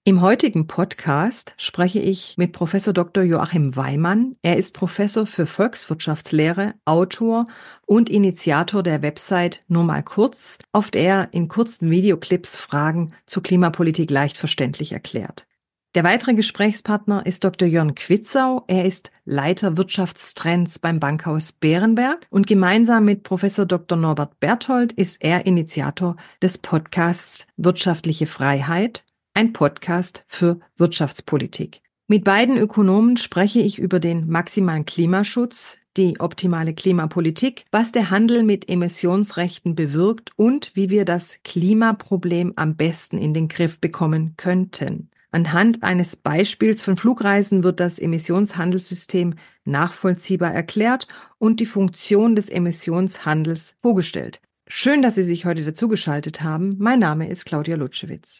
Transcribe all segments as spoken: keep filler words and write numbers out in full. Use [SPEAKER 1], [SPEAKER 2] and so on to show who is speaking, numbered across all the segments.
[SPEAKER 1] Im heutigen Podcast spreche ich mit Professor Doktor Joachim Weimann. Er ist Professor für Volkswirtschaftslehre, Autor und Initiator der Website Nur mal kurz, auf der er in kurzen Videoclips Fragen zur Klimapolitik leicht verständlich erklärt. Der weitere Gesprächspartner ist Doktor Jörn Kwitzau. Er ist Leiter Wirtschaftstrends beim Bankhaus Berenberg und gemeinsam mit Professor Doktor Norbert Berthold ist er Initiator des Podcasts Wirtschaftliche Freiheit, ein Podcast für Wirtschaftspolitik. Mit beiden Ökonomen spreche ich über den maximalen Klimaschutz, die optimale Klimapolitik, was der Handel mit Emissionsrechten bewirkt und wie wir das Klimaproblem am besten in den Griff bekommen könnten. Anhand eines Beispiels von Flugreisen wird das Emissionshandelssystem nachvollziehbar erklärt und die Funktion des Emissionshandels vorgestellt. Schön, dass Sie sich heute dazugeschaltet haben. Mein Name ist Claudia Lutschewitz.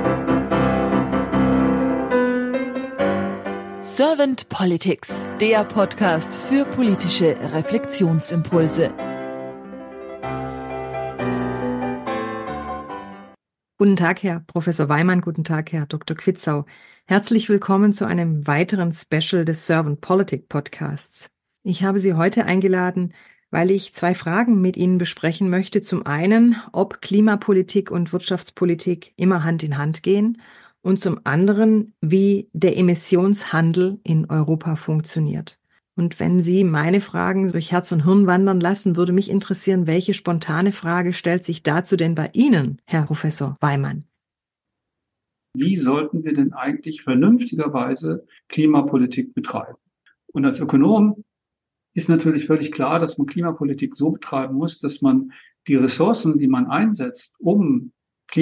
[SPEAKER 2] Servant Politics, der Podcast für politische Reflexionsimpulse.
[SPEAKER 1] Guten Tag, Herr Professor Weimann, guten Tag, Herr Doktor Kwitzau. Herzlich willkommen zu einem weiteren Special des Servant Politics Podcasts. Ich habe Sie heute eingeladen, weil ich zwei Fragen mit Ihnen besprechen möchte. Zum einen, ob Klimapolitik und Wirtschaftspolitik immer Hand in Hand gehen und zum anderen, wie der Emissionshandel in Europa funktioniert. Und wenn Sie meine Fragen durch Herz und Hirn wandern lassen, würde mich interessieren, welche spontane Frage stellt sich dazu denn bei Ihnen, Herr Professor Weimann?
[SPEAKER 3] Wie sollten wir denn eigentlich vernünftigerweise Klimapolitik betreiben? Und als Ökonom ist natürlich völlig klar, dass man Klimapolitik so betreiben muss, dass man die Ressourcen, die man einsetzt, um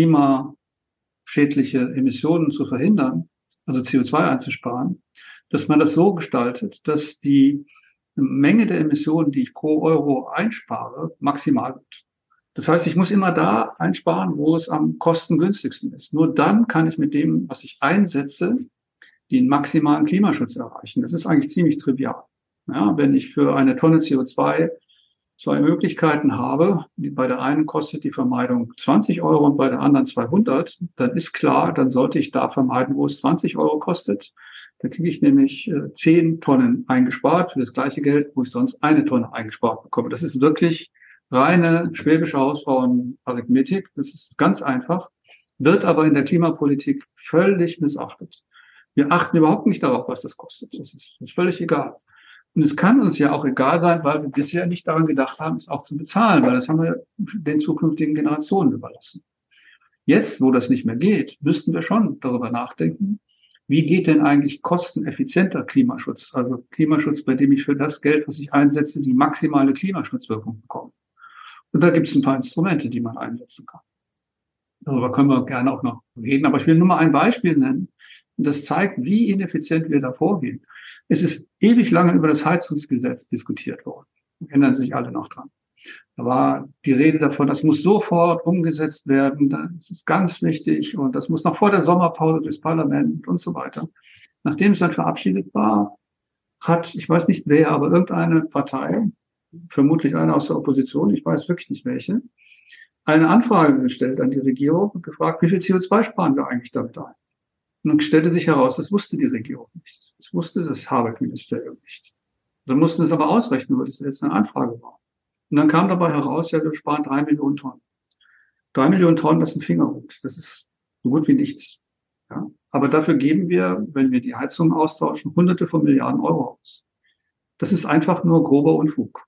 [SPEAKER 3] klimaschädliche Emissionen zu verhindern, also C O zwei einzusparen, dass man das so gestaltet, dass die Menge der Emissionen, die ich pro Euro einspare, maximal wird. Das heißt, ich muss immer da einsparen, wo es am kostengünstigsten ist. Nur dann kann ich mit dem, was ich einsetze, den maximalen Klimaschutz erreichen. Das ist eigentlich ziemlich trivial. Ja, wenn ich für eine Tonne C O zwei zwei Möglichkeiten habe, die bei der einen kostet die Vermeidung zwanzig Euro und bei der anderen zweihundert, dann ist klar, dann sollte ich da vermeiden, wo es zwanzig Euro kostet. Da kriege ich nämlich äh, zehn Tonnen eingespart für das gleiche Geld, wo ich sonst eine Tonne eingespart bekomme. Das ist wirklich reine schwäbische Hausfrauenarithmetik. Das ist ganz einfach, wird aber in der Klimapolitik völlig missachtet. Wir achten überhaupt nicht darauf, was das kostet. Das ist, das ist völlig egal. Und es kann uns ja auch egal sein, weil wir bisher nicht daran gedacht haben, es auch zu bezahlen, weil das haben wir den zukünftigen Generationen überlassen. Jetzt, wo das nicht mehr geht, müssten wir schon darüber nachdenken, wie geht denn eigentlich kosteneffizienter Klimaschutz? Also Klimaschutz, bei dem ich für das Geld, was ich einsetze, die maximale Klimaschutzwirkung bekomme. Und da gibt es ein paar Instrumente, die man einsetzen kann. Darüber können wir gerne auch noch reden. Aber ich will nur mal ein Beispiel nennen. Und das zeigt, wie ineffizient wir da vorgehen. Es ist ewig lange über das Heizungsgesetz diskutiert worden. Erinnern sich alle noch dran. Da war die Rede davon, das muss sofort umgesetzt werden. Das ist ganz wichtig. Und das muss noch vor der Sommerpause durchs Parlament und so weiter. Nachdem es dann verabschiedet war, hat, ich weiß nicht wer, aber irgendeine Partei, vermutlich eine aus der Opposition, ich weiß wirklich nicht welche, eine Anfrage gestellt an die Regierung und gefragt, wie viel C O zwei sparen wir eigentlich damit ein? Und dann stellte sich heraus, das wusste die Regierung nicht. Das wusste das Habeck-Ministerium nicht. Dann mussten es aber ausrechnen, weil das jetzt eine Anfrage war. Und dann kam dabei heraus, ja, wir sparen drei Millionen Tonnen. Drei Millionen Tonnen, das ist ein Fingerhut. Das ist so gut wie nichts. Ja? Aber dafür geben wir, wenn wir die Heizung austauschen, Hunderte von Milliarden Euro aus. Das ist einfach nur grober Unfug.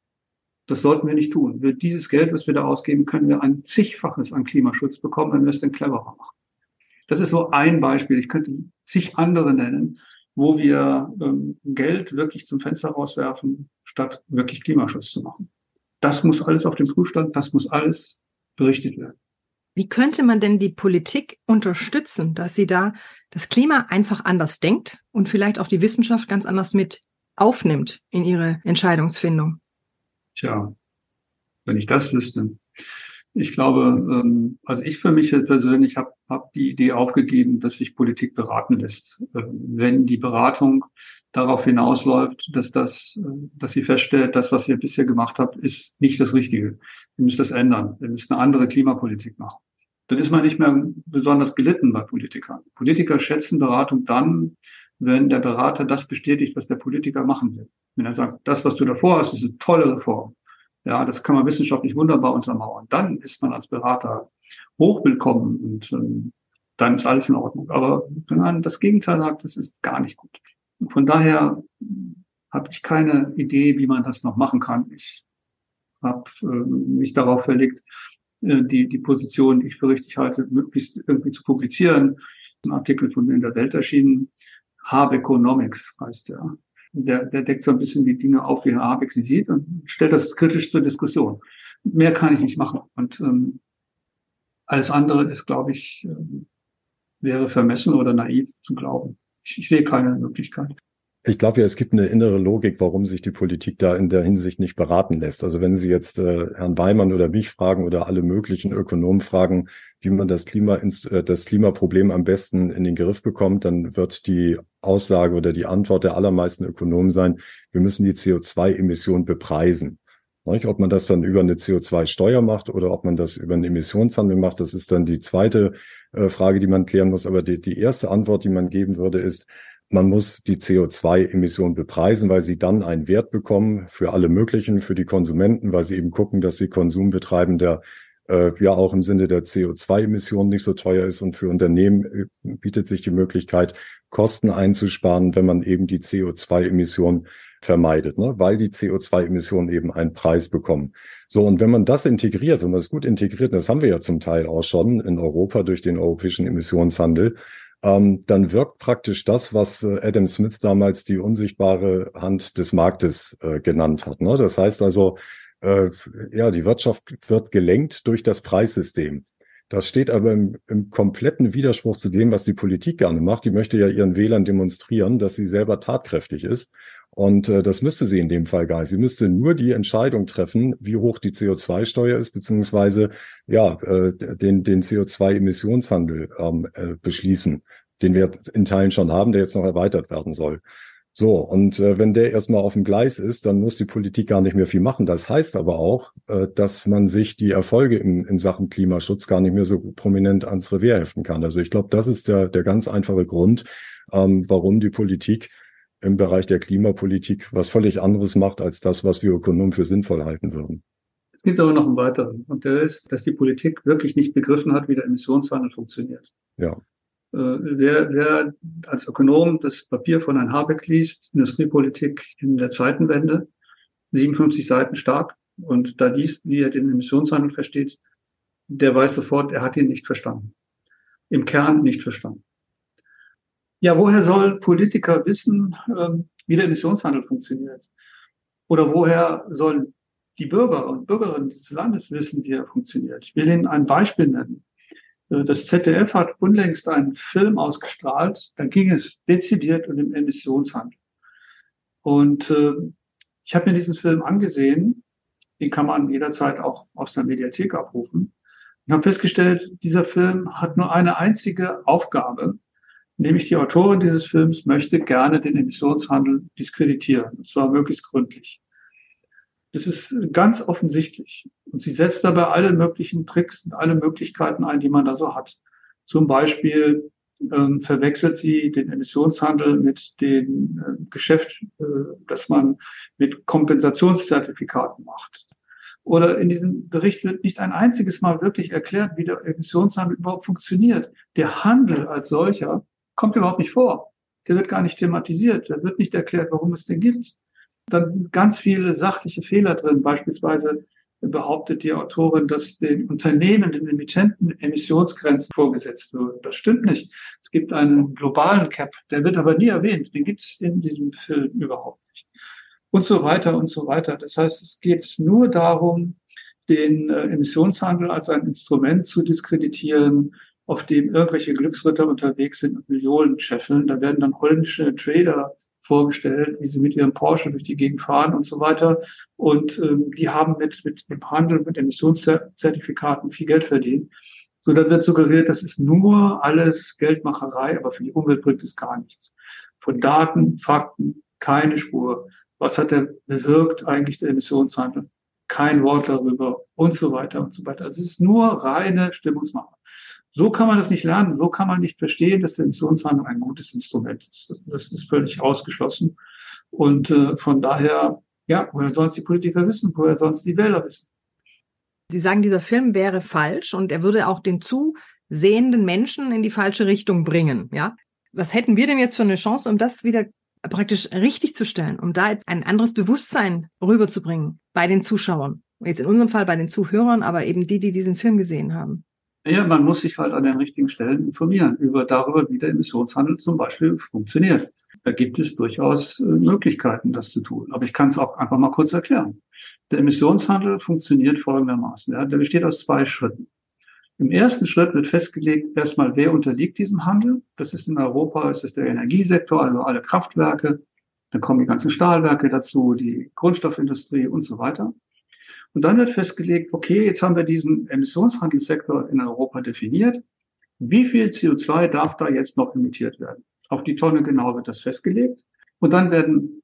[SPEAKER 3] Das sollten wir nicht tun. Wir, dieses Geld, was wir da ausgeben, können wir ein zigfaches an Klimaschutz bekommen, wenn wir es denn cleverer machen. Das ist so ein Beispiel. Ich könnte zig andere nennen, wo wir ähm, Geld wirklich zum Fenster rauswerfen, statt wirklich Klimaschutz zu machen. Das muss alles auf dem Prüfstand, das muss alles berichtet werden.
[SPEAKER 1] Wie könnte man denn die Politik unterstützen, dass sie da das Klima einfach anders denkt und vielleicht auch die Wissenschaft ganz anders mit aufnimmt in ihre Entscheidungsfindung?
[SPEAKER 3] Tja, wenn ich das wüsste. Ich glaube, also ich für mich persönlich habe hab die Idee aufgegeben, dass sich Politik beraten lässt. Wenn die Beratung darauf hinausläuft, dass das, dass sie feststellt, das, was ihr bisher gemacht habt, ist nicht das Richtige. Wir müssen das ändern. Wir müssen eine andere Klimapolitik machen. dann ist man nicht mehr besonders gelitten bei Politikern. Politiker schätzen Beratung dann, wenn der Berater das bestätigt, was der Politiker machen will. Wenn er sagt, das, was du davor hast, ist eine tolle Reform. Ja, das kann man wissenschaftlich wunderbar untermauern. Dann ist man als Berater hochwillkommen und ähm, dann ist alles in Ordnung. Aber wenn man das Gegenteil sagt, das ist gar nicht gut. Und von daher habe ich keine Idee, wie man das noch machen kann. Ich habe äh, mich darauf verlegt, äh, die, die Position, die ich für richtig halte, möglichst irgendwie zu publizieren. Ein Artikel von mir in der Welt erschienen. Habeconomics heißt der. Der, der deckt so ein bisschen die Dinge auf, wie Herr Habeck sie sieht und stellt das kritisch zur Diskussion. Mehr kann ich nicht machen. Und ähm, alles andere ist, glaube ich, äh, wäre vermessen oder naiv zu glauben. Ich, ich sehe keine Möglichkeit.
[SPEAKER 4] Ich glaube ja, es gibt eine innere Logik, warum sich die Politik da in der Hinsicht nicht beraten lässt. Also wenn Sie jetzt äh, Herrn Weimann oder mich fragen oder alle möglichen Ökonomen fragen, wie man das Klima, das Klimaproblem am besten in den Griff bekommt, dann wird die Aussage oder die Antwort der allermeisten Ökonomen sein, wir müssen die C O zwei Emissionen bepreisen. Ob man das dann über eine C O zwei Steuer macht oder ob man das über einen Emissionshandel macht, das ist dann die zweite äh, Frage, die man klären muss. Aber die, die erste Antwort, die man geben würde, ist, man muss die C O zwei Emissionen bepreisen, weil sie dann einen Wert bekommen für alle möglichen, für die Konsumenten, weil sie eben gucken, dass sie Konsum betreiben, der äh, ja auch im Sinne der C O zwei Emissionen nicht so teuer ist. Und für Unternehmen bietet sich die Möglichkeit, Kosten einzusparen, wenn man eben die C O zwei Emissionen vermeidet, ne? Weil die C O zwei Emissionen eben einen Preis bekommen. So, und wenn man das integriert, wenn man es gut integriert, das haben wir ja zum Teil auch schon in Europa durch den europäischen Emissionshandel, ähm, dann wirkt praktisch das, was äh, Adam Smith damals die unsichtbare Hand des Marktes äh, genannt hat. Ne? Das heißt also, äh, ja, die Wirtschaft wird gelenkt durch das Preissystem. Das steht aber im, im kompletten Widerspruch zu dem, was die Politik gerne macht. Die möchte ja ihren Wählern demonstrieren, dass sie selber tatkräftig ist. Und äh, das müsste sie in dem Fall gar nicht. Sie müsste nur die Entscheidung treffen, wie hoch die C O zwei Steuer ist, beziehungsweise ja äh, den, den C O zwei Emissionshandel ähm, äh, beschließen, den wir in Teilen schon haben, der jetzt noch erweitert werden soll. So, und äh, wenn der erstmal auf dem Gleis ist, dann muss die Politik gar nicht mehr viel machen. Das heißt aber auch, äh, dass man sich die Erfolge in, in Sachen Klimaschutz gar nicht mehr so prominent ans Revier heften kann. Also ich glaube, das ist der, der ganz einfache Grund, ähm, warum die Politik im Bereich der Klimapolitik was völlig anderes macht, als das, was wir Ökonomen für sinnvoll halten würden.
[SPEAKER 3] Es gibt aber noch einen weiteren. Und der ist, dass die Politik wirklich nicht begriffen hat, wie der Emissionshandel funktioniert.
[SPEAKER 4] Ja.
[SPEAKER 3] Äh, wer, wer als Ökonom das Papier von Herrn Habeck liest, Industriepolitik in der Zeitenwende, siebenundfünfzig Seiten stark, und da liest, wie er den Emissionshandel versteht, der weiß sofort, er hat ihn nicht verstanden. Im Kern nicht verstanden. Ja, woher soll Politiker wissen, ähm, wie der Emissionshandel funktioniert? Oder woher sollen die Bürger und Bürgerinnen dieses Landes wissen, wie er funktioniert? Ich will Ihnen ein Beispiel nennen. Das Z D F hat unlängst einen Film ausgestrahlt, da ging es dezidiert um den Emissionshandel. Und äh, ich habe mir diesen Film angesehen, den kann man jederzeit auch aus der Mediathek abrufen, und habe festgestellt, dieser Film hat nur eine einzige Aufgabe, nämlich die Autorin dieses Films möchte gerne den Emissionshandel diskreditieren, und zwar möglichst gründlich. Das ist ganz offensichtlich. Und sie setzt dabei alle möglichen Tricks und alle Möglichkeiten ein, die man da so hat. Zum Beispiel ähm, verwechselt sie den Emissionshandel mit dem äh, Geschäft, äh, das man mit Kompensationszertifikaten macht. Oder in diesem Bericht wird nicht ein einziges Mal wirklich erklärt, wie der Emissionshandel überhaupt funktioniert. Der Handel als solcher kommt überhaupt nicht vor. Der wird gar nicht thematisiert. Da wird nicht erklärt, warum es den gibt. Dann ganz viele sachliche Fehler drin. Beispielsweise behauptet die Autorin, dass den Unternehmen, den Emittenten Emissionsgrenzen vorgesetzt würden. Das stimmt nicht. Es gibt einen globalen Cap, der wird aber nie erwähnt. Den gibt es in diesem Film überhaupt nicht. Und so weiter und so weiter. Das heißt, es geht nur darum, den Emissionshandel als ein Instrument zu diskreditieren, auf dem irgendwelche Glücksritter unterwegs sind und Millionen scheffeln. Da werden dann holländische Trader vorgestellt, wie sie mit ihrem Porsche durch die Gegend fahren und so weiter. Und ähm, die haben mit, mit dem Handel, mit Emissionszertifikaten viel Geld verdient. So, dann wird suggeriert, das ist nur alles Geldmacherei, aber für die Umwelt bringt es gar nichts. Von Daten, Fakten, keine Spur. Was hat der bewirkt eigentlich, der Emissionshandel? Kein Wort darüber und so weiter und so weiter. Also es ist nur reine Stimmungsmache. So kann man das nicht lernen. So kann man nicht verstehen, dass der Emissionshandel ein gutes Instrument ist. Das, das ist völlig ausgeschlossen. Und äh, von daher, ja, woher sollen es die Politiker wissen? Woher sollen es die Wähler wissen?
[SPEAKER 1] Sie sagen, dieser Film wäre falsch und er würde auch den zusehenden Menschen in die falsche Richtung bringen. Ja? Was hätten wir denn jetzt für eine Chance, um das wieder praktisch richtig zu stellen, um da ein anderes Bewusstsein rüberzubringen bei den Zuschauern? Jetzt in unserem Fall bei den Zuhörern, aber eben die, die diesen Film gesehen haben.
[SPEAKER 3] Ja, man muss sich halt an den richtigen Stellen informieren über darüber, wie der Emissionshandel zum Beispiel funktioniert. Da gibt es durchaus äh, Möglichkeiten, das zu tun. Aber ich kann es auch einfach mal kurz erklären. Der Emissionshandel funktioniert folgendermaßen. Ja, der besteht aus zwei Schritten. Im ersten Schritt wird festgelegt, erstmal, wer unterliegt diesem Handel. Das ist in Europa, das ist der Energiesektor, also alle Kraftwerke. Dann kommen die ganzen Stahlwerke dazu, die Grundstoffindustrie und so weiter. Und dann wird festgelegt, okay, jetzt haben wir diesen Emissionshandelssektor in Europa definiert. Wie viel C O zwei darf da jetzt noch emittiert werden? Auf die Tonne genau wird das festgelegt. Und dann werden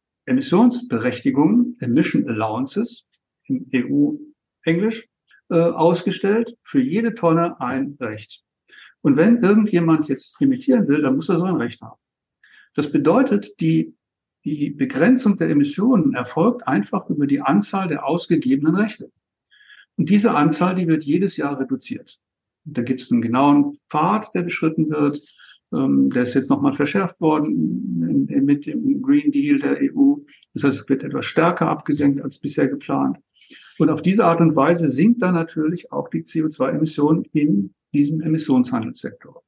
[SPEAKER 3] Emissionsberechtigungen, Emission Allowances, im E U-Englisch, äh, ausgestellt. Für jede Tonne ein Recht. Und wenn irgendjemand jetzt emittieren will, dann muss er so ein Recht haben. Das bedeutet, die Die Begrenzung der Emissionen erfolgt einfach über die Anzahl der ausgegebenen Rechte. Und diese Anzahl, die wird jedes Jahr reduziert. Und da gibt es einen genauen Pfad, der beschritten wird. Ähm, der ist jetzt nochmal verschärft worden in, mit dem Green Deal der E U. Das heißt, es wird etwas stärker abgesenkt als bisher geplant. Und auf diese Art und Weise sinkt dann natürlich auch die C O zwei Emissionen in diesem Emissionshandelssektor.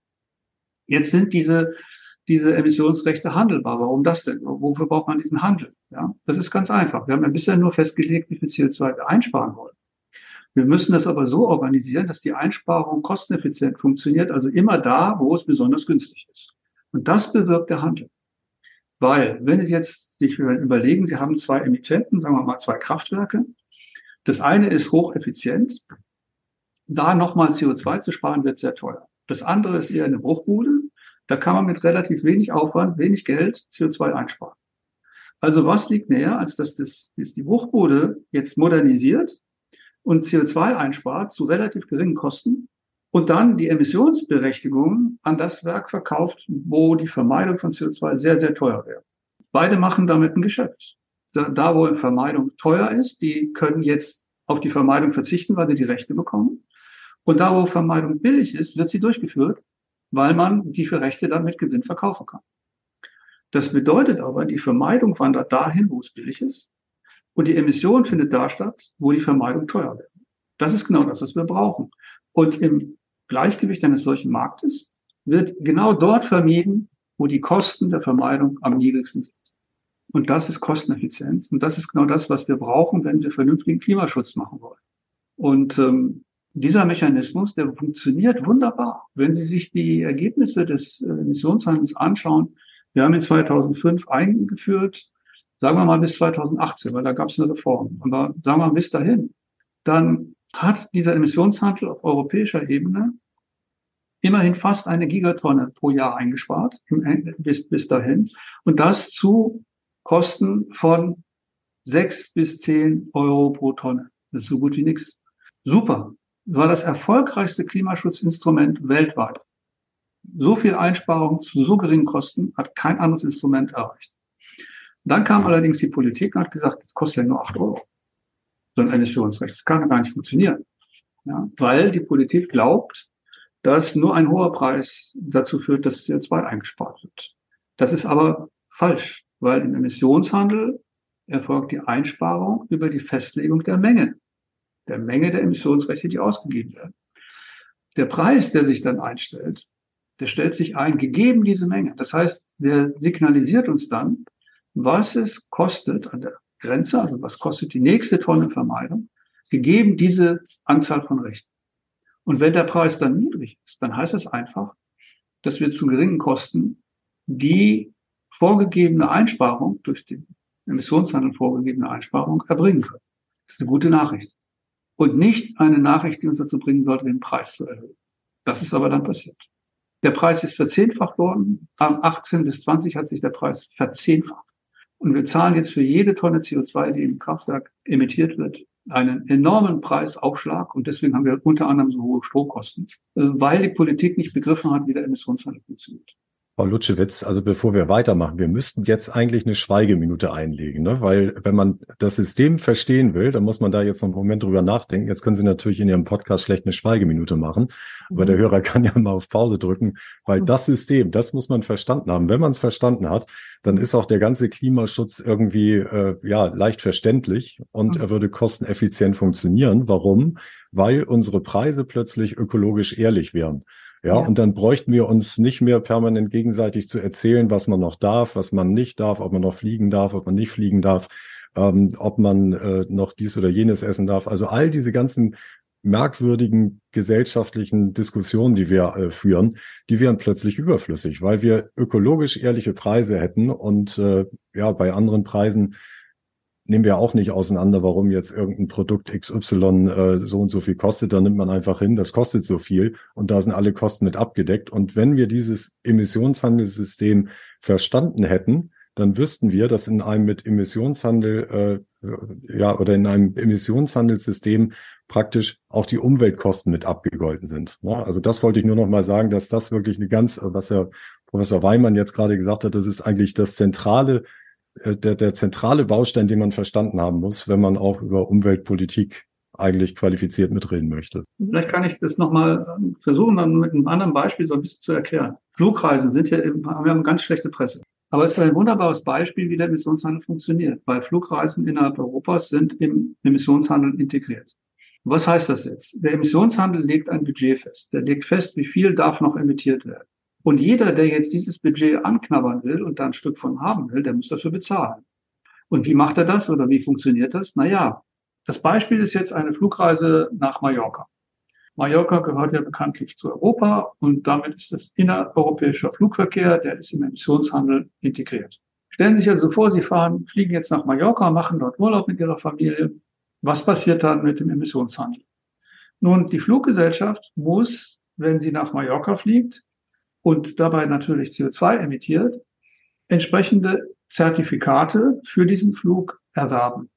[SPEAKER 3] Jetzt sind diese diese Emissionsrechte handelbar. Warum das denn? Wofür braucht man diesen Handel? Ja, das ist ganz einfach. Wir haben ja bisher nur festgelegt, wie viel C O zwei wir einsparen wollen. Wir müssen das aber so organisieren, dass die Einsparung kosteneffizient funktioniert, also immer da, wo es besonders günstig ist. Und das bewirkt der Handel. Weil, wenn Sie jetzt sich überlegen, Sie haben zwei Emittenten, sagen wir mal zwei Kraftwerke. Das eine ist hocheffizient. Da nochmal C O zwei zu sparen, wird sehr teuer. Das andere ist eher eine Bruchbude. Da kann man mit relativ wenig Aufwand, wenig Geld C O zwei einsparen. Also was liegt näher, als dass das, dass die Bruchbude jetzt modernisiert und C O zwei einspart zu relativ geringen Kosten und dann die Emissionsberechtigungen an das Werk verkauft, wo die Vermeidung von C O zwei sehr, sehr teuer wäre. Beide machen damit ein Geschäft. Da, da wo Vermeidung teuer ist, die können jetzt auf die Vermeidung verzichten, weil sie die Rechte bekommen. Und da wo Vermeidung billig ist, wird sie durchgeführt, weil man die für Rechte dann mit Gewinn verkaufen kann. Das bedeutet aber, die Vermeidung wandert dahin, wo es billig ist, und die Emission findet da statt, wo die Vermeidung teuer wird. Das ist genau das, was wir brauchen. Und im Gleichgewicht eines solchen Marktes wird genau dort vermieden, wo die Kosten der Vermeidung am niedrigsten sind. Und das ist Kosteneffizienz. Und das ist genau das, was wir brauchen, wenn wir vernünftigen Klimaschutz machen wollen. Und ähm, dieser Mechanismus, der funktioniert wunderbar. Wenn Sie sich die Ergebnisse des Emissionshandels anschauen, wir haben ihn zweitausendfünf eingeführt, sagen wir mal bis zweitausendachtzehn, weil da gab es eine Reform. Aber sagen wir mal bis dahin, dann hat dieser Emissionshandel auf europäischer Ebene immerhin fast eine Gigatonne pro Jahr eingespart, bis, bis dahin. Und das zu Kosten von sechs bis zehn Euro pro Tonne. Das ist so gut wie nichts. Super. Das war das erfolgreichste Klimaschutzinstrument weltweit. So viel Einsparung zu so geringen Kosten hat kein anderes Instrument erreicht. Dann kam allerdings die Politik und hat gesagt, das kostet ja nur acht Euro. So ein Emissionsrecht. Das kann gar nicht funktionieren. Ja, weil die Politik glaubt, dass nur ein hoher Preis dazu führt, dass C O zwei eingespart wird. Das ist aber falsch, weil im Emissionshandel erfolgt die Einsparung über die Festlegung der Menge. Der Menge der Emissionsrechte, die ausgegeben werden. Der Preis, der sich dann einstellt, der stellt sich ein, gegeben diese Menge. Das heißt, der signalisiert uns dann, was es kostet an der Grenze, also was kostet die nächste Tonne Vermeidung, gegeben diese Anzahl von Rechten. Und wenn der Preis dann niedrig ist, dann heißt das einfach, dass wir zu geringen Kosten die vorgegebene Einsparung, durch den Emissionshandel vorgegebene Einsparung erbringen können. Das ist eine gute Nachricht. Und nicht eine Nachricht, die uns dazu bringen sollte, den Preis zu erhöhen. Das ist aber dann passiert. Der Preis ist verzehnfacht worden. Am achtzehn bis zwanzig hat sich der Preis verzehnfacht. Und wir zahlen jetzt für jede Tonne C O zwei, die im Kraftwerk emittiert wird, einen enormen Preisaufschlag und deswegen haben wir unter anderem so hohe Stromkosten, weil die Politik nicht begriffen hat, wie der Emissionshandel funktioniert.
[SPEAKER 4] Frau Lutschewitz, also bevor wir weitermachen, wir müssten jetzt eigentlich eine Schweigeminute einlegen, ne? Weil wenn man das System verstehen will, dann muss man da jetzt noch einen Moment drüber nachdenken. Jetzt können Sie natürlich in Ihrem Podcast schlecht eine Schweigeminute machen, aber der Hörer kann ja mal auf Pause drücken, weil das System, das muss man verstanden haben. Wenn man es verstanden hat, dann ist auch der ganze Klimaschutz irgendwie äh, ja leicht verständlich und er würde kosteneffizient funktionieren. Warum? Weil unsere Preise plötzlich ökologisch ehrlich wären. Ja, ja, und dann bräuchten wir uns nicht mehr permanent gegenseitig zu erzählen, was man noch darf, was man nicht darf, ob man noch fliegen darf, ob man nicht fliegen darf, ähm, ob man äh, noch dies oder jenes essen darf. Also all diese ganzen merkwürdigen gesellschaftlichen Diskussionen, die wir äh, führen, die wären plötzlich überflüssig, weil wir ökologisch ehrliche Preise hätten und äh, ja, bei anderen Preisen nehmen wir auch nicht auseinander, warum jetzt irgendein Produkt X Y äh, so und so viel kostet. Da nimmt man einfach hin, das kostet so viel und da sind alle Kosten mit abgedeckt. Und wenn wir dieses Emissionshandelssystem verstanden hätten, dann wüssten wir, dass in einem mit Emissionshandel, äh, ja, oder in einem Emissionshandelssystem praktisch auch die Umweltkosten mit abgegolten sind. Ja, also das wollte ich nur noch mal sagen, dass das wirklich eine ganz, was ja Professor Weimann jetzt gerade gesagt hat, das ist eigentlich das zentrale Der, der zentrale Baustein, den man verstanden haben muss, wenn man auch über Umweltpolitik eigentlich qualifiziert mitreden möchte.
[SPEAKER 3] Vielleicht kann ich das nochmal versuchen, dann mit einem anderen Beispiel so ein bisschen zu erklären. Flugreisen sind ja, wir haben eine ganz schlechte Presse. Aber es ist ein wunderbares Beispiel, wie der Emissionshandel funktioniert, weil Flugreisen innerhalb Europas sind im Emissionshandel integriert. Was heißt das jetzt? Der Emissionshandel legt ein Budget fest. Der legt fest, wie viel darf noch emittiert werden. Und jeder, der jetzt dieses Budget anknabbern will und da ein Stück von haben will, der muss dafür bezahlen. Und wie macht er das oder wie funktioniert das? Naja, das Beispiel ist jetzt eine Flugreise nach Mallorca. Mallorca gehört ja bekanntlich zu Europa und damit ist das innereuropäischer Flugverkehr, der ist im Emissionshandel integriert. Stellen Sie sich also vor, Sie fahren, fliegen jetzt nach Mallorca, machen dort Urlaub mit Ihrer Familie. Was passiert dann mit dem Emissionshandel? Nun, die Fluggesellschaft muss, wenn sie nach Mallorca fliegt, und dabei natürlich C O zwei emittiert, entsprechende Zertifikate für diesen Flug erwerben.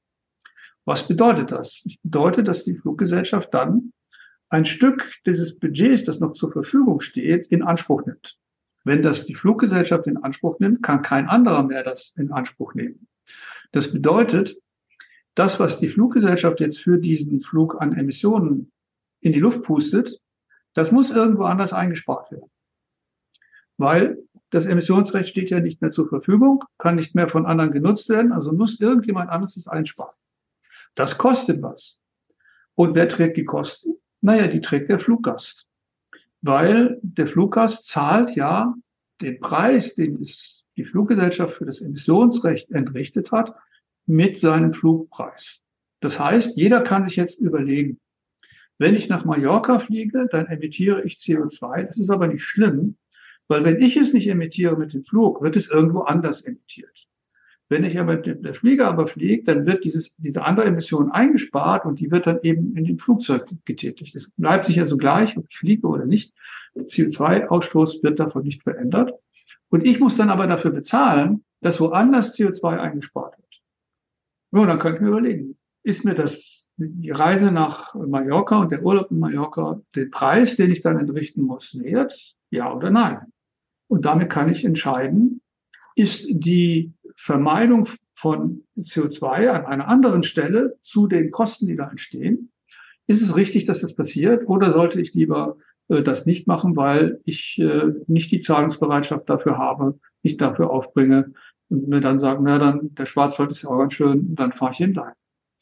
[SPEAKER 3] Was bedeutet das? Das bedeutet, dass die Fluggesellschaft dann ein Stück dieses Budgets, das noch zur Verfügung steht, in Anspruch nimmt. Wenn das die Fluggesellschaft in Anspruch nimmt, kann kein anderer mehr das in Anspruch nehmen. Das bedeutet, das, was die Fluggesellschaft jetzt für diesen Flug an Emissionen in die Luft pustet, das muss irgendwo anders eingespart werden. Weil das Emissionsrecht steht ja nicht mehr zur Verfügung, kann nicht mehr von anderen genutzt werden, also muss irgendjemand anderes das einsparen. Das kostet was. Und wer trägt die Kosten? Naja, die trägt der Fluggast. Weil der Fluggast zahlt ja den Preis, den es die Fluggesellschaft für das Emissionsrecht entrichtet hat, mit seinem Flugpreis. Das heißt, jeder kann sich jetzt überlegen, wenn ich nach Mallorca fliege, dann emittiere ich C O zwei. Das ist aber nicht schlimm, weil wenn ich es nicht emittiere mit dem Flug, wird es irgendwo anders emittiert. Wenn ich aber mit der Flieger aber fliege, dann wird dieses, diese andere Emission eingespart und die wird dann eben in dem Flugzeug getätigt. Es bleibt sich also gleich, ob ich fliege oder nicht. Der C O zwei Ausstoß wird davon nicht verändert. Und ich muss dann aber dafür bezahlen, dass woanders C O zwei eingespart wird. Ja, dann kann ich mir überlegen, ist mir das, die Reise nach Mallorca und der Urlaub in Mallorca, den Preis, den ich dann entrichten muss, wert? Ja oder nein? Und damit kann ich entscheiden, ist die Vermeidung von C O zwei an einer anderen Stelle zu den Kosten, die da entstehen, ist es richtig, dass das passiert, oder sollte ich lieber äh, das nicht machen, weil ich äh, nicht die Zahlungsbereitschaft dafür habe, nicht dafür aufbringe und mir dann sagen, na dann, der Schwarzwald ist ja auch ganz schön, dann fahre ich hinein.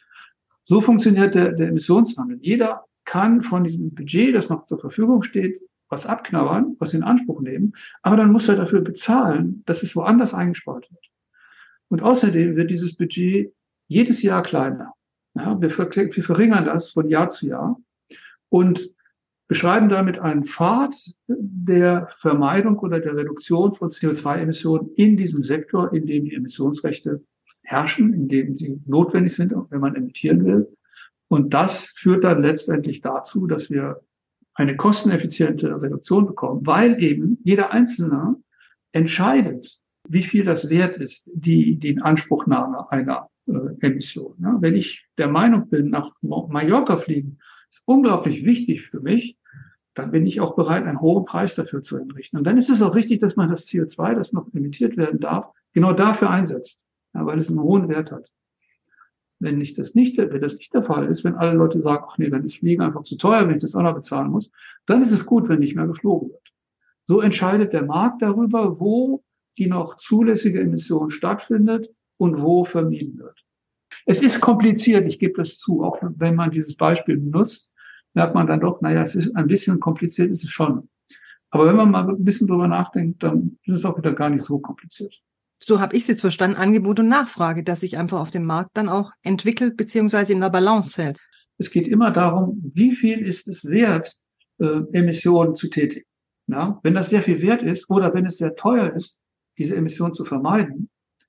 [SPEAKER 3] So funktioniert der, der Emissionshandel. Jeder kann von diesem Budget, das noch zur Verfügung steht, was abknabbern, was in Anspruch nehmen, aber dann muss er dafür bezahlen, dass es woanders eingespart wird. Und außerdem wird dieses Budget jedes Jahr kleiner. Ja, wir, ver- wir verringern das von Jahr zu Jahr und beschreiben damit einen Pfad der Vermeidung oder der Reduktion von C O zwei Emissionen in diesem Sektor, in dem die Emissionsrechte herrschen, in dem sie notwendig sind, wenn man emittieren will. Und das führt dann letztendlich dazu, dass wir eine kosteneffiziente Reduktion bekommen, weil eben jeder Einzelne entscheidet, wie viel das wert ist, die, die Inanspruchnahme einer äh, Emissionen. Ja? Wenn ich der Meinung bin, nach Mallorca fliegen ist unglaublich wichtig für mich, dann bin ich auch bereit, einen hohen Preis dafür zu entrichten. Und dann ist es auch richtig, dass man das C O zwei, das noch emittiert werden darf, genau dafür einsetzt, ja, weil es einen hohen Wert hat. Wenn nicht das nicht, wenn das nicht der Fall ist, wenn alle Leute sagen, ach nee, dann ist Fliegen einfach zu teuer, wenn ich das auch noch bezahlen muss, dann ist es gut, wenn nicht mehr geflogen wird. So entscheidet der Markt darüber, wo die noch zulässige Emission stattfindet und wo vermieden wird. Es ist kompliziert, ich gebe das zu, auch wenn man dieses Beispiel benutzt, merkt man dann doch, naja, es ist ein bisschen kompliziert, ist es schon. Aber wenn man mal ein bisschen drüber nachdenkt, dann ist es auch wieder gar nicht so kompliziert.
[SPEAKER 1] So habe ich es jetzt verstanden, Angebot und Nachfrage, dass sich einfach auf dem Markt dann auch entwickelt beziehungsweise in der Balance hält.
[SPEAKER 3] Es geht immer darum, wie viel ist es wert, äh, Emissionen zu tätigen. Ja? Wenn das sehr viel wert ist oder wenn es sehr teuer ist, diese Emissionen zu vermeiden,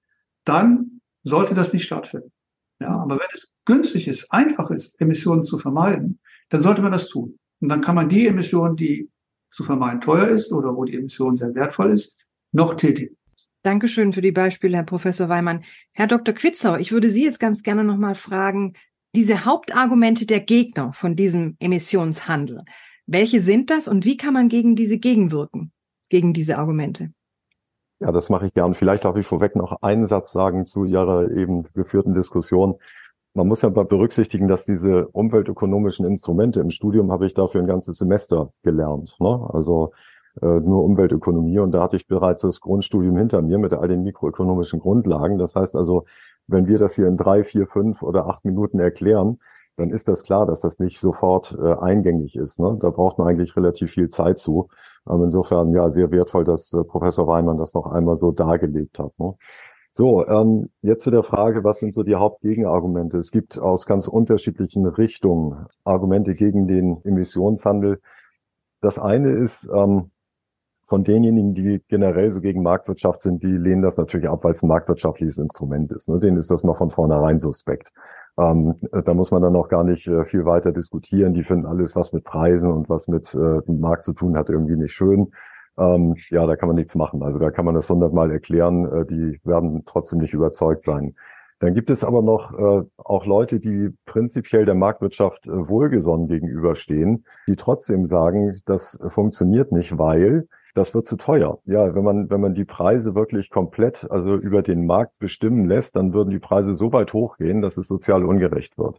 [SPEAKER 3] dann sollte das nicht stattfinden. Ja? Aber wenn es günstig ist, einfach ist, Emissionen zu vermeiden, dann sollte man das tun. Und dann kann man die Emissionen, die zu vermeiden teuer ist oder wo die Emission sehr wertvoll ist, noch tätigen.
[SPEAKER 1] Dankeschön für die Beispiele, Herr Professor Weimann. Herr Doktor Quitzow, ich würde Sie jetzt ganz gerne noch mal fragen, diese Hauptargumente der Gegner von diesem Emissionshandel, welche sind das und wie kann man gegen diese gegenwirken, gegen diese Argumente?
[SPEAKER 4] Ja, das mache ich gern. Vielleicht darf ich vorweg noch einen Satz sagen zu Ihrer eben geführten Diskussion. Man muss ja berücksichtigen, dass diese umweltökonomischen Instrumente, im Studium habe ich dafür ein ganzes Semester gelernt, ne? Also äh, nur Umweltökonomie, und da hatte ich bereits das Grundstudium hinter mir mit all den mikroökonomischen Grundlagen. Das heißt also, wenn wir das hier in drei, vier, fünf oder acht Minuten erklären, dann ist das klar, dass das nicht sofort äh, eingängig ist, ne? Da braucht man eigentlich relativ viel Zeit zu. Aber insofern, ja, sehr wertvoll, dass äh, Professor Weimann das noch einmal so dargelegt hat, ne? So, ähm, jetzt zu der Frage, was sind so die Hauptgegenargumente? Es gibt aus ganz unterschiedlichen Richtungen Argumente gegen den Emissionshandel. Das eine ist, ähm, von denjenigen, die generell so gegen Marktwirtschaft sind, die lehnen das natürlich ab, weil es ein marktwirtschaftliches Instrument ist, ne? Denen ist das mal von vornherein suspekt. Ähm, da muss man dann auch gar nicht äh, viel weiter diskutieren. Die finden alles, was mit Preisen und was mit äh, dem Markt zu tun hat, irgendwie nicht schön. Ähm, ja, da kann man nichts machen. Also da kann man das hundertmal erklären. Äh, die werden trotzdem nicht überzeugt sein. Dann gibt es aber noch äh, auch Leute, die prinzipiell der Marktwirtschaft äh, wohlgesonnen gegenüberstehen, die trotzdem sagen, das funktioniert nicht, weil das wird zu teuer. Ja, wenn man wenn man die Preise wirklich komplett, also über den Markt bestimmen lässt, dann würden die Preise so weit hochgehen, dass es sozial ungerecht wird.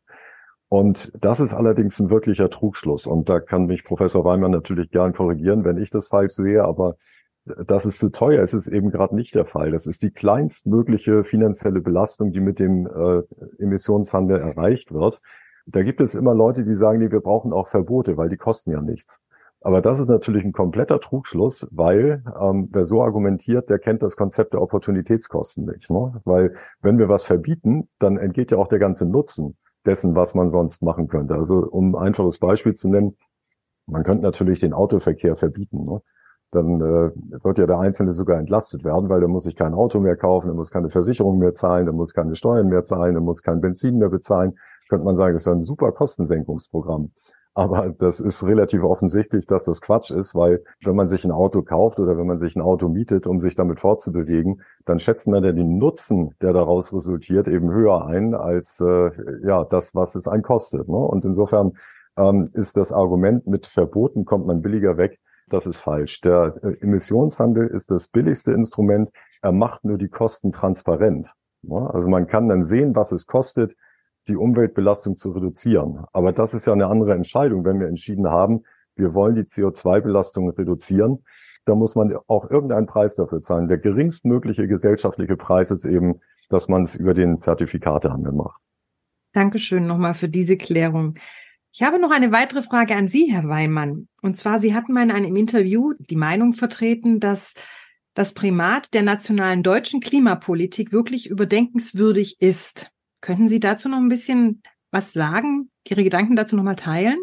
[SPEAKER 4] Und das ist allerdings ein wirklicher Trugschluss. Und da kann mich Professor Weimann natürlich gern korrigieren, wenn ich das falsch sehe, aber das ist zu teuer. Es ist eben gerade nicht der Fall. Das ist die kleinstmögliche finanzielle Belastung, die mit dem äh, Emissionshandel erreicht wird. Da gibt es immer Leute, die sagen, nee, wir brauchen auch Verbote, weil die kosten ja nichts. Aber das ist natürlich ein kompletter Trugschluss, weil ähm, wer so argumentiert, der kennt das Konzept der Opportunitätskosten nicht, ne? Weil wenn wir was verbieten, dann entgeht ja auch der ganze Nutzen dessen, was man sonst machen könnte. Also um ein einfaches Beispiel zu nennen, man könnte natürlich den Autoverkehr verbieten, ne? Dann äh, wird ja der Einzelne sogar entlastet werden, weil der muss sich kein Auto mehr kaufen, der muss keine Versicherung mehr zahlen, der muss keine Steuern mehr zahlen, der muss kein Benzin mehr bezahlen. Könnte man sagen, das ist ein super Kostensenkungsprogramm. Aber das ist relativ offensichtlich, dass das Quatsch ist, weil wenn man sich ein Auto kauft oder wenn man sich ein Auto mietet, um sich damit fortzubewegen, dann schätzt man ja den Nutzen, der daraus resultiert, eben höher ein als äh, ja das, was es einen kostet, ne? Und insofern ähm, ist das Argument, mit Verboten kommt man billiger weg, das ist falsch. Der äh, Emissionshandel ist das billigste Instrument. Er macht nur die Kosten transparent, ne? Also man kann dann sehen, was es kostet, die Umweltbelastung zu reduzieren. Aber das ist ja eine andere Entscheidung, wenn wir entschieden haben, wir wollen die C O zwei Belastung reduzieren. Da muss man auch irgendeinen Preis dafür zahlen. Der geringstmögliche gesellschaftliche Preis ist eben, dass man es über den Zertifikatehandel macht.
[SPEAKER 1] Dankeschön nochmal für diese Klärung. Ich habe noch eine weitere Frage an Sie, Herr Weimann. Und zwar, Sie hatten mal in einem Interview die Meinung vertreten, dass das Primat der nationalen deutschen Klimapolitik wirklich überdenkenswürdig ist. Könnten Sie dazu noch ein bisschen was sagen, Ihre Gedanken dazu noch mal teilen?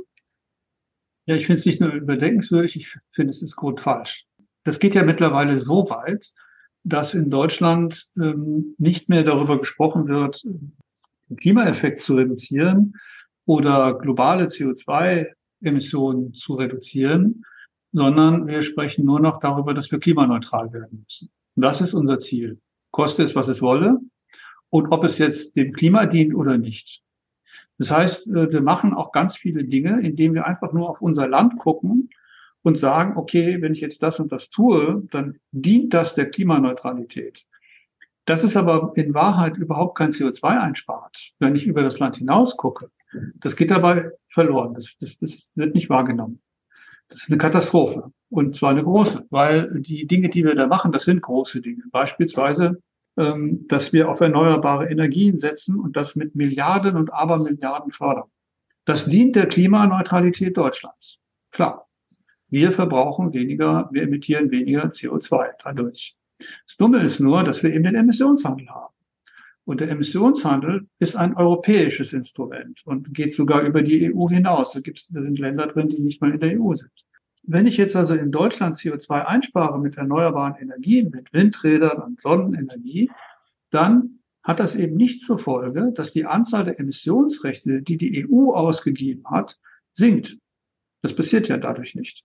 [SPEAKER 3] Ja, ich finde es nicht nur überdenkenswürdig, ich finde es ist grundfalsch. Das geht ja mittlerweile so weit, dass in Deutschland ähm, nicht mehr darüber gesprochen wird, den Klimaeffekt zu reduzieren oder globale C O zwei Emissionen zu reduzieren, sondern wir sprechen nur noch darüber, dass wir klimaneutral werden müssen. Und das ist unser Ziel. Koste es, was es wolle. und ob es jetzt dem Klima dient oder nicht. Das heißt, wir machen auch ganz viele Dinge, indem wir einfach nur auf unser Land gucken und sagen, okay, wenn ich jetzt das und das tue, dann dient das der Klimaneutralität. Das ist aber in Wahrheit überhaupt kein C O zwei einspart, wenn ich über das Land hinaus gucke. Das geht dabei verloren. Das, das, das wird nicht wahrgenommen. Das ist eine Katastrophe. Und zwar eine große, weil die Dinge, die wir da machen, das sind große Dinge. Beispielsweise, ähm, dass wir auf erneuerbare Energien setzen und das mit Milliarden und Abermilliarden fördern. Das dient der Klimaneutralität Deutschlands. Klar. Wir verbrauchen weniger, wir emittieren weniger C O zwei dadurch. Das Dumme ist nur, dass wir eben den Emissionshandel haben. Und der Emissionshandel ist ein europäisches Instrument und geht sogar über die E U hinaus. Da gibt's, da sind Länder drin, die nicht mal in der E U sind. Wenn ich jetzt also in Deutschland C O zwei einspare mit erneuerbaren Energien, mit Windrädern und Sonnenenergie, dann hat das eben nicht zur Folge, dass die Anzahl der Emissionsrechte, die die E U ausgegeben hat, sinkt. Das passiert ja dadurch nicht.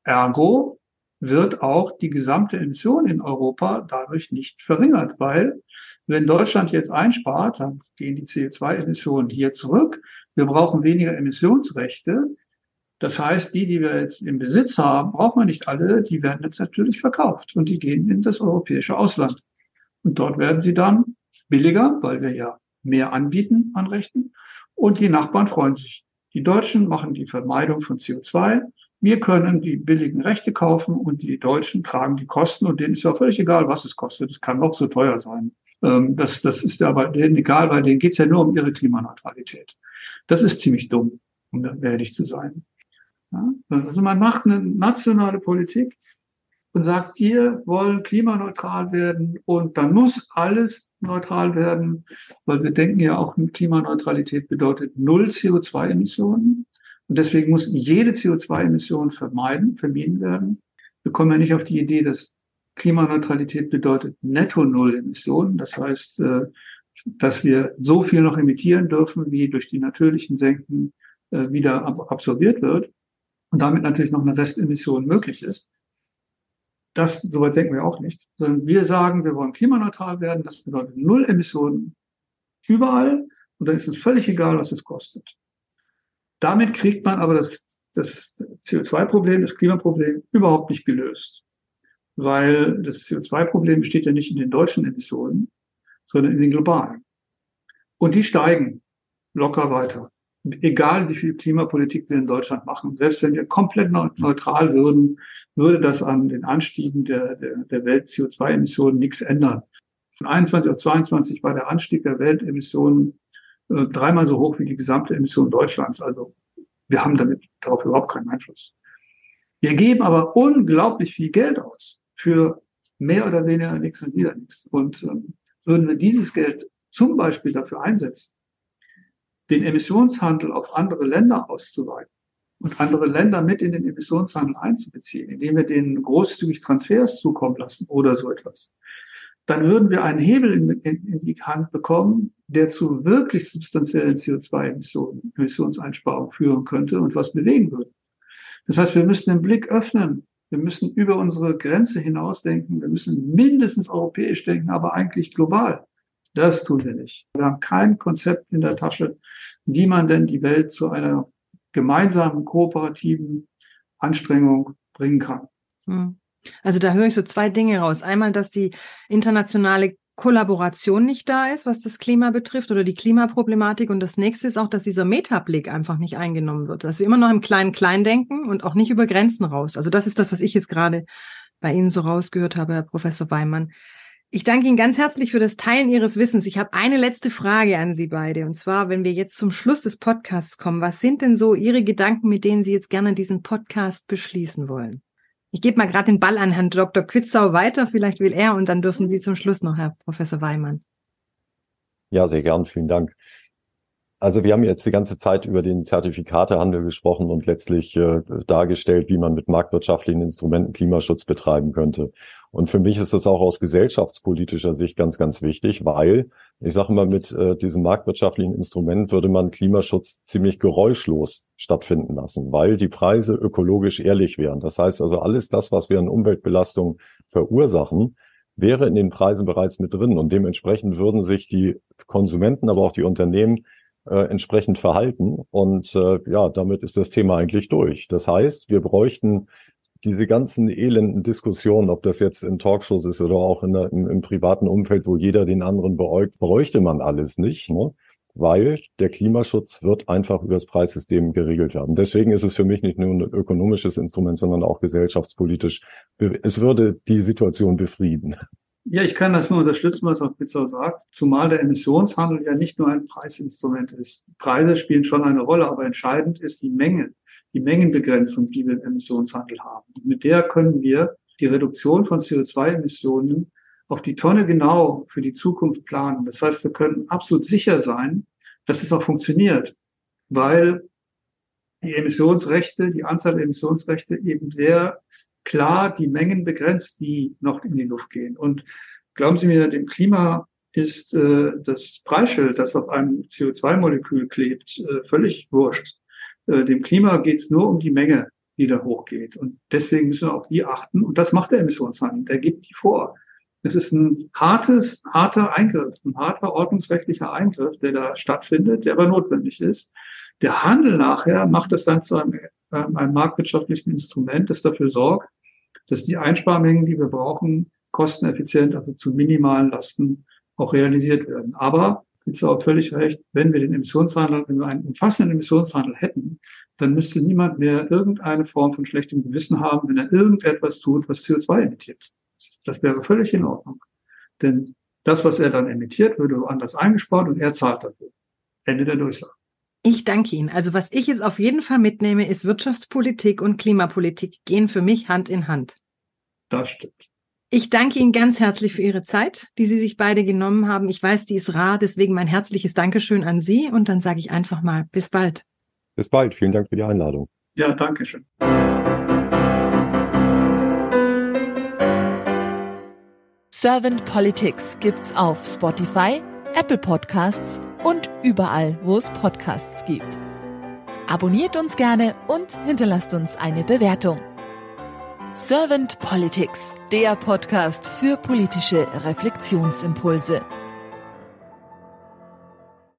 [SPEAKER 3] Ergo wird auch die gesamte Emission in Europa dadurch nicht verringert, weil wenn Deutschland jetzt einspart, dann gehen die C O zwei Emissionen hier zurück. Wir brauchen weniger Emissionsrechte. Das heißt, die, die wir jetzt im Besitz haben, brauchen wir nicht alle, die werden jetzt natürlich verkauft und die gehen in das europäische Ausland. Und dort werden sie dann billiger, weil wir ja mehr anbieten an Rechten und die Nachbarn freuen sich. Die Deutschen machen die Vermeidung von C O zwei. Wir können die billigen Rechte kaufen und die Deutschen tragen die Kosten und denen ist ja völlig egal, was es kostet. Es kann noch so teuer sein. Das, das ist aber denen egal, weil denen geht's ja nur um ihre Klimaneutralität. Das ist ziemlich dumm, um ehrlich zu sein. Ja? Also man macht eine nationale Politik und sagt, wir wollen klimaneutral werden und dann muss alles neutral werden, weil wir denken ja auch, Klimaneutralität bedeutet null C O zwei Emissionen. Und deswegen muss jede C O zwei Emission vermeiden, vermieden werden. Wir kommen ja nicht auf die Idee, dass Klimaneutralität bedeutet netto null Emissionen. Das heißt, dass wir so viel noch emittieren dürfen, wie durch die natürlichen Senken wieder absorbiert wird und damit natürlich noch eine Restemission möglich ist. Das, soweit denken wir auch nicht. Sondern wir sagen, wir wollen klimaneutral werden. Das bedeutet null Emissionen überall. Und dann ist es völlig egal, was es kostet. Damit kriegt man aber das, das C O zwei Problem, das Klimaproblem überhaupt nicht gelöst. Weil das C O zwei Problem besteht ja nicht in den deutschen Emissionen, sondern in den globalen. Und die steigen locker weiter. Egal wie viel Klimapolitik wir in Deutschland machen. Selbst wenn wir komplett neutral würden, würde das an den Anstiegen der, der, der Welt-C O zwei Emissionen nichts ändern. Von einundzwanzig auf zweiundzwanzig war der Anstieg der Weltemissionen äh, dreimal so hoch wie die gesamte Emission Deutschlands. Also wir haben damit darauf überhaupt keinen Einfluss. Wir geben aber unglaublich viel Geld aus für mehr oder weniger nichts und wieder nichts. Und ähm, würden wir dieses Geld zum Beispiel dafür einsetzen, den Emissionshandel auf andere Länder auszuweiten und andere Länder mit in den Emissionshandel einzubeziehen, indem wir denen großzügig Transfers zukommen lassen oder so etwas, dann würden wir einen Hebel in, in, in die Hand bekommen, der zu wirklich substanziellen C O zwei Emissionen, Emissionseinsparungen führen könnte und was bewegen würde. Das heißt, wir müssen den Blick öffnen. Wir müssen über unsere Grenze hinausdenken. Wir müssen mindestens europäisch denken, aber eigentlich global. Das tun wir nicht. Wir haben kein Konzept in der Tasche, wie man denn die Welt zu einer gemeinsamen, kooperativen Anstrengung bringen kann.
[SPEAKER 1] Also da höre ich so zwei Dinge raus. Einmal, dass die internationale Kollaboration nicht da ist, was das Klima betrifft oder die Klimaproblematik. Und das nächste ist auch, dass dieser Metablick einfach nicht eingenommen wird. Dass wir immer noch im Klein-Klein denken und auch nicht über Grenzen raus. Also das ist das, was ich jetzt gerade bei Ihnen so rausgehört habe, Herr Professor Weimann. Ich danke Ihnen ganz herzlich für das Teilen Ihres Wissens. Ich habe eine letzte Frage an Sie beide. Und zwar, wenn wir jetzt zum Schluss des Podcasts kommen, was sind denn so Ihre Gedanken, mit denen Sie jetzt gerne diesen Podcast beschließen wollen? Ich gebe mal gerade den Ball an Herrn Doktor Quitzow weiter. Vielleicht will er und dann dürfen Sie zum Schluss noch, Herr Professor Weimann.
[SPEAKER 4] Ja, sehr gern. Vielen Dank. Also wir haben jetzt die ganze Zeit über den Zertifikatehandel gesprochen und letztlich äh, dargestellt, wie man mit marktwirtschaftlichen Instrumenten Klimaschutz betreiben könnte. Und für mich ist das auch aus gesellschaftspolitischer Sicht ganz, ganz wichtig, weil, ich sage mal, mit äh, diesem marktwirtschaftlichen Instrument würde man Klimaschutz ziemlich geräuschlos stattfinden lassen, weil die Preise ökologisch ehrlich wären. Das heißt also, alles das, was wir an Umweltbelastung verursachen, wäre in den Preisen bereits mit drin und dementsprechend würden sich die Konsumenten, aber auch die Unternehmen äh, entsprechend verhalten und äh, ja, damit ist das Thema eigentlich durch. Das heißt, wir bräuchten diese ganzen elenden Diskussionen, ob das jetzt in Talkshows ist oder auch in der, im, im privaten Umfeld, wo jeder den anderen beäugt, bräuchte man alles nicht, ne? Weil der Klimaschutz wird einfach über das Preissystem geregelt werden. Deswegen ist es für mich nicht nur ein ökonomisches Instrument, sondern auch gesellschaftspolitisch. Es würde die Situation befrieden.
[SPEAKER 3] Ja, ich kann das nur unterstützen, was auch Pizza sagt, zumal der Emissionshandel ja nicht nur ein Preisinstrument ist. Preise spielen schon eine Rolle, aber entscheidend ist die Menge, die Mengenbegrenzung, die wir im Emissionshandel haben. Und mit der können wir die Reduktion von C O zwei Emissionen auf die Tonne genau für die Zukunft planen. Das heißt, wir können absolut sicher sein, dass es auch funktioniert, weil die Emissionsrechte, die Anzahl der Emissionsrechte eben sehr klar die Mengen begrenzt, die noch in die Luft gehen. Und glauben Sie mir, dem Klima ist äh, das Preisschild, das auf einem C O zwei Molekül klebt, äh, völlig wurscht. Äh, dem Klima geht es nur um die Menge, die da hochgeht. Und deswegen müssen wir auf die achten. Und das macht der Emissionshandel. Der gibt die vor. Es ist ein hartes, harter Eingriff, ein harter ordnungsrechtlicher Eingriff, der da stattfindet, der aber notwendig ist. Der Handel nachher macht es dann zu einem, einem marktwirtschaftlichen Instrument, das dafür sorgt, dass die Einsparmengen, die wir brauchen, kosteneffizient, also zu minimalen Lasten auch realisiert werden. Aber, es ist auch völlig recht, wenn wir den Emissionshandel, wenn wir einen umfassenden Emissionshandel hätten, dann müsste niemand mehr irgendeine Form von schlechtem Gewissen haben, wenn er irgendetwas tut, was C O zwei emittiert. Das wäre völlig in Ordnung. Denn das, was er dann emittiert, würde woanders eingespart und er zahlt dafür. Ende der Durchsage.
[SPEAKER 1] Ich danke Ihnen. Also was ich jetzt auf jeden Fall mitnehme, ist Wirtschaftspolitik und Klimapolitik gehen für mich Hand in Hand.
[SPEAKER 3] Das stimmt.
[SPEAKER 1] Ich danke Ihnen ganz herzlich für Ihre Zeit, die Sie sich beide genommen haben. Ich weiß, die ist rar, deswegen mein herzliches Dankeschön an Sie und dann sage ich einfach mal bis bald.
[SPEAKER 4] Bis bald. Vielen Dank für die Einladung.
[SPEAKER 3] Ja, danke schön.
[SPEAKER 2] Servant Politics gibt's auf Spotify, Apple Podcasts und überall, wo es Podcasts gibt. Abonniert uns gerne und hinterlasst uns eine Bewertung. Servant Politics, der Podcast für politische Reflexionsimpulse.